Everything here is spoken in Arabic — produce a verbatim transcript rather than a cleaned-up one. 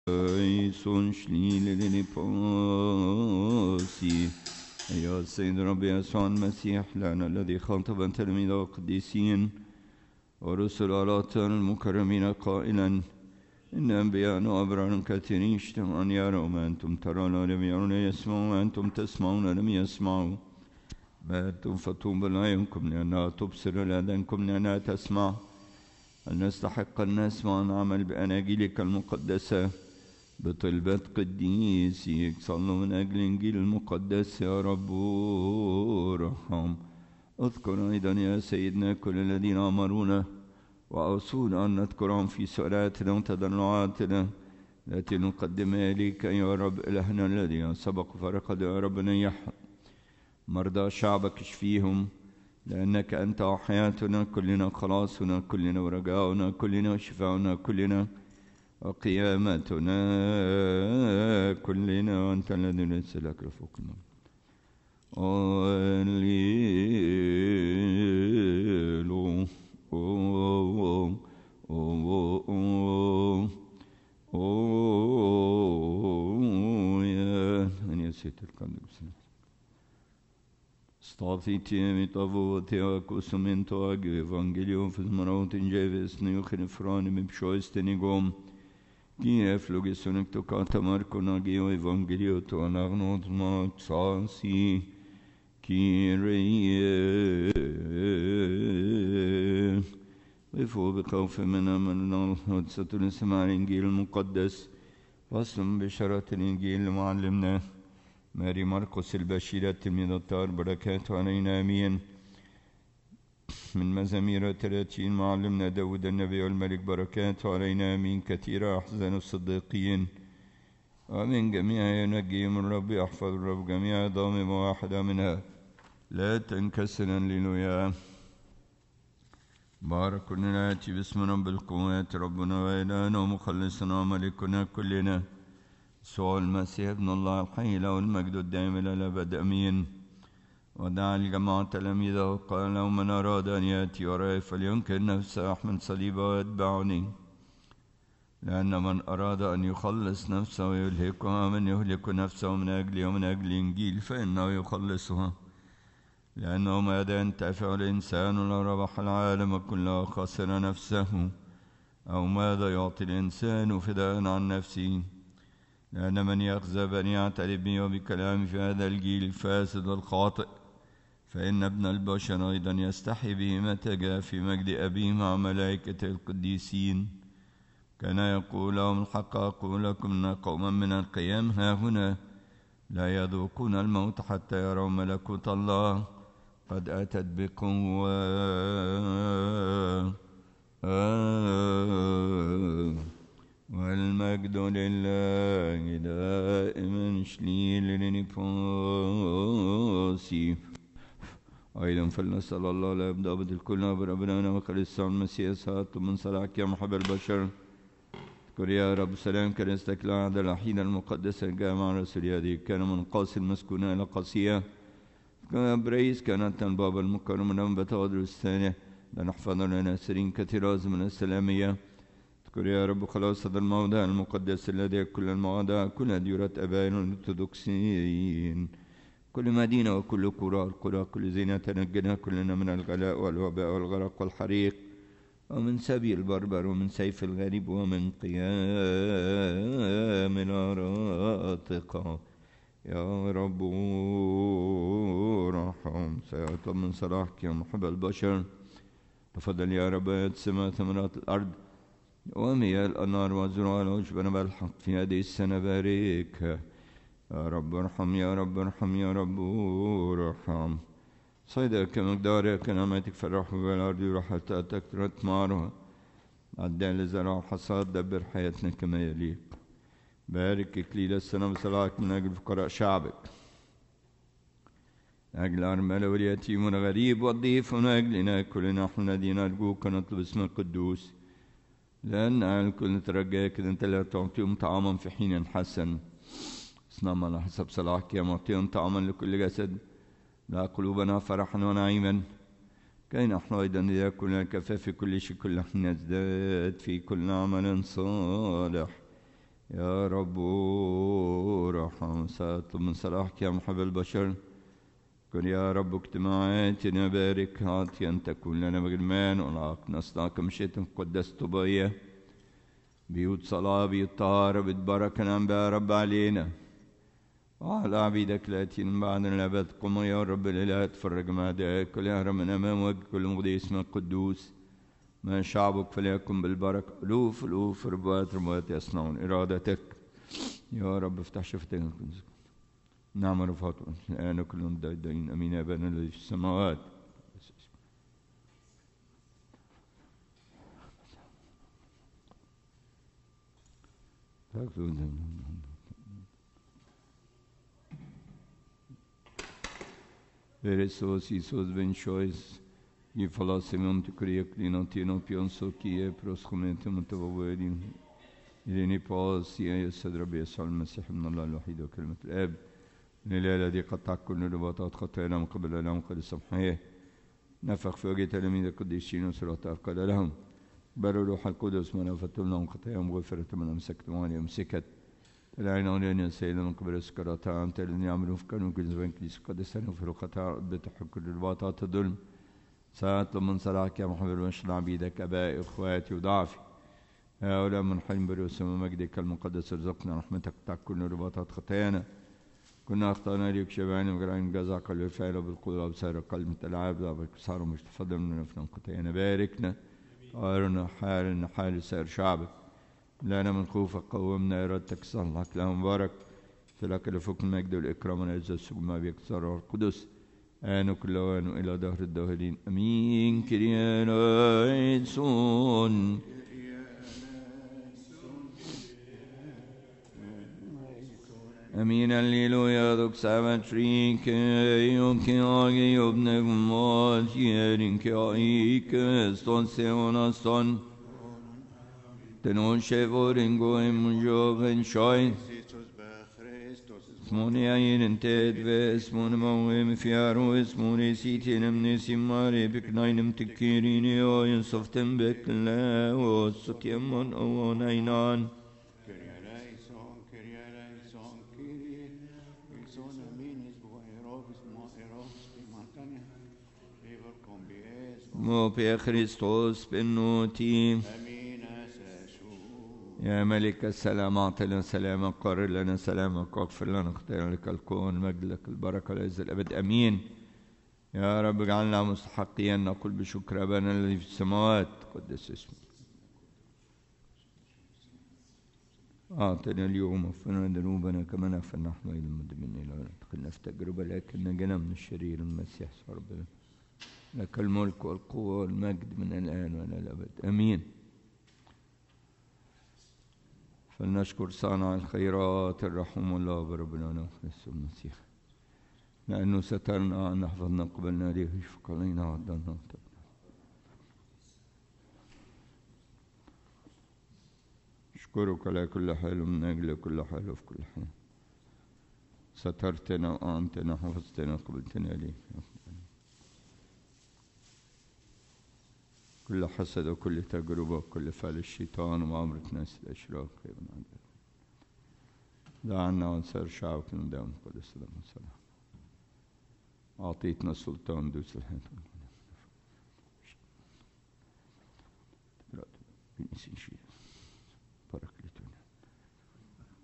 Eison شليل لباسي يا سيد ربي يسوع المسيح لنا الذي خاطب تلاميذه القديسين ورسل آلاته المكرمين قائلا إن أنبياء وأبرار كثيرين اجتمعوا أن يروا ما أنتم ترون ولم يرون يسمعوا وأنتم تسمعون ولم يسمعوا باتوا فطوبى لعينكم لأنها تبصر لأذانكم لأنها تسمع أن نستحق أن نسمع ونعمل بأناجيلك المقدسة بطلبة قديسيك. صلوا من أجل إنجيل المقدس يا رب ارحم. اذكر أيضا يا سيدنا كل الذين أمرونا وأوصونا أن نذكرهم في سؤالاتنا وتضرعاتنا التي نقدمها إليك يا رب إلهنا الذي سبق فرقد يا رب نيح مرضى شعبك اشفيهم لأنك أنت وحياتنا كلنا خلاصنا كلنا ورجاؤنا كلنا وشفاؤنا كلنا وقيامتنا كلنا وأنت الذي ليس لك رفوق الموت. الليل أوه أوه أوه أوه يا أن يسيت القلب ستافيتي متافوتي وكوسمنتو أجو إفانجيليو في المراوت إنجيفيس نيوخن فراني مبشويستني قوم كي أفلوغي سونك توكاتا ماركو ناجيو إفانجيليو تو أناغنوت ماك ساسي كي ريه وفو بخوف من أملنا الحدثة نسمع الإنجيل المقدس واسم بشارة الإنجيل معلمنا ماري مرقس البشيرة تلميذ الطاهر بركاته علينا آمين. من مزامير ثلاثين معلمنا داود النبي والملك بركاته علينا آمين. كثيرة أحزان الصديقين ومن جميع ينجيهم الرب يحفظ الرب جميع ضامم واحدة منها لا تنكسر. هللويا. بارك ناتي باسم رب القوات ربنا وإلهنا ومخلصنا وملكنا كلنا يسوع المسيح ابن الله الحي له المجد الدائم إلى الأبد آمين. ودعا الجماعة تلاميذه وقال لهم من أراد أن يأتي وراي فلينكر نفسه يحمل صليبه ويتبعني. لأن من أراد أن يخلص نفسه ويهلكها من يهلك نفسه من أجلي ومن أجل الإنجيل فإنه يخلصها. لأنه ماذا ينتفع الإنسان لو ربح العالم كله وخسر نفسه أو ماذا يعطي الإنسان فداء عن نفسه. لأن من يخزب أن يعترف بي وبكلامي في هذا الجيل الفاسد والخاطئ فإن ابن البشر أيضا يستحي به متى جاء في مجد أبيه مع ملائكة القديسين. كان يقول لهم الحق أقول لكم أن قوما من القيام ها هنا لا يذوقون الموت حتى يروا ملكوت الله قد أتت بقوة. والمجد لله دائما شليل لنفاسي. أيضا فلنسأل الله لا يبدأ أبد الكل بربنا وخلصنا المسيح ساعة من صلاحك يا محب البشر. اذكر يا رب سلام كنيستك العهد الوحيد المقدس الجامع رسول هذه كان من قاصي المسكونة إلى قاسية كان برئيس كانت الباب المكرم من بتوادر الثانية لنحفظ لنا سرين كثيرة من السلامية. اذكر يا رب خلاص هذا الموضع المقدس الذي كل المواضع كل ديرة أبائنا الأرثوذكسيين كل مدينة وكل قرى القرى كل زينة تنجنا كلنا من الغلاء والوباء والغرق والحريق ومن سبي البربر ومن سيف الغريب ومن قيام الأراتقة يا رب ارحم. سيعطى من صلاحك يا محب البشر. تفضل يا رب السماء ثمرات الأرض ومياه الأنهار والزروع والعشب بالحق في هذه السنة باركها يا رب ارحم يا رب ارحم يا رب ارحم. صيدك مقدارك نعمتك فرح بالأرض وراح تكثر ثمارها. عدى لزرع الحصاد دبر حياتنا كما يليق. بارك إكليل السنة بصلاحك من أجل فقراء شعبك من أجل الأرملة واليتيم والغريب والضيف ومن أجلنا كلنا نحن الذين نرجوك نطلب اسم القدوس. لأن الكل نترجاك إذا أنت لا تعطيهم طعاما في حين حسن. اصنعنا على حسب صلاحك يا معطيهم طعاما لكل جسد لا قلوبنا فرحا ونعيما كي نحن أيضا ليكن الكفاف في كل شيء كل حين نزداد في كل عمل صالح يا رب ارحم. سأطلب من صلاحك يا محب البشر، كن يا رب اجتماعاتنا بارك عاطيا أن تكون لنا مجرمان والعاق نصنعك مشيت قدست بيه بيوت صلاة بيوت طهارة بتبارك نعم يا رب علينا وعلى عبيدك الاتين بعد الأبد. قم يا رب الإله تفرج معداك كل يهرب من أمام وجه كل مغضي اسمك قدوس ما شعبك فليكن بالبركة. ألوف ألوف ربوات ربوات يصنعون إرادتك يا رب. افتح شفتك نعم رفعت الآن كلهم دايدين. أمين يا أبانا الذي في السماوات. Veresos Isos ben choice i falassemon te kriek lino tino pionso kie proscomente متبوادين إليني باس يا سدرب يسوع المسيح من الله الوحيد وكلمة الآب من الإله الذي قطع كل الرباطات خطايانا من قبل لهم قد سمحيه نفخ في وجه تلاميذ القديسين وسلطاء قال لهم بل روح القدس من أفتم لهم خطاياهم غفرت من أمسكتم وأن أمسكت العين أولين يا سيدنا من قبل سكراتها أنت الذين يعملون في كانوا كل زمان كنيسة قدسا وفي خطايا بتحق كل الرباطات الظلم. سأطلب من صلاحك يا محمد المشهد عبيدك أبائي وإخواتي وضعفي هؤلاء من حلم برؤوس مجدك المقدس ارزقنا رحمتك تع كل رباطات خطايانا. كنا أخطأنا ليك شبعين وغيرين جزع قلب الفعل بالقدرة وبسائر القلب متلعب ضعفك صار مش تفضل من نفنا خطايانا. باركنا طهرنا حالنا حال سائر شعبك لنا من خوفك قومنا إرادتك صلحك لهم بارك فلك لفوق المجد والإكرام والعزة والسجود ما بيك صار القدس آن كل وان إلى دهر الداهرين. أمين. كريان أيسون أمين. الليلويا دوك سامتريك يوكي آغي يبنك مات يرينك آيك استون سيون استون تنون شفورينغو إمجوغن شاين اسموني عين انتاد واسمون موهم فيارو اسموني سيتين امني سيماري بكناين تكيريني وينصفتن بكلا وستيمون اوون اينان مو بي خريستوس بنوتي. يا ملك السلام أعطنا سلامك قرر لنا سلامك واغفر لنا خطايانا لك الكون مجد لك البركة والعز الأبد. أمين. يا رب اجعلنا مستحقين نقول بشكر أبانا الذي في السماوات قدس اسمك. أعطنا اليوم واغفر ذنوبنا كما نغفر نحن إلى المذنبين لا تدخلنا في تجربة لكن نجنا من الشرير. المسيح ربنا لك الملك والقوة والمجد من الآن وإلى الأبد. أمين. فلنشكر صانع الخيرات الرحوم الله بربنا ونخلص المسيح لأنه سترنا أن نحفظنا قبلنا ليه يشفق علينا وعدنا. أشكرك على كل حال ومن أجل كل حال وفي كل حال. سترتنا وأعنتنا وحفظتنا وقبلتنا ليه. كل حسد وكل تجربة وكل فعل الشيطان ومعاملة ناس الأشراك يا ابن عبد دعنا ونسير شعبك من دائم القدس لما صلاح أعطيتنا السلطان دوس الحياة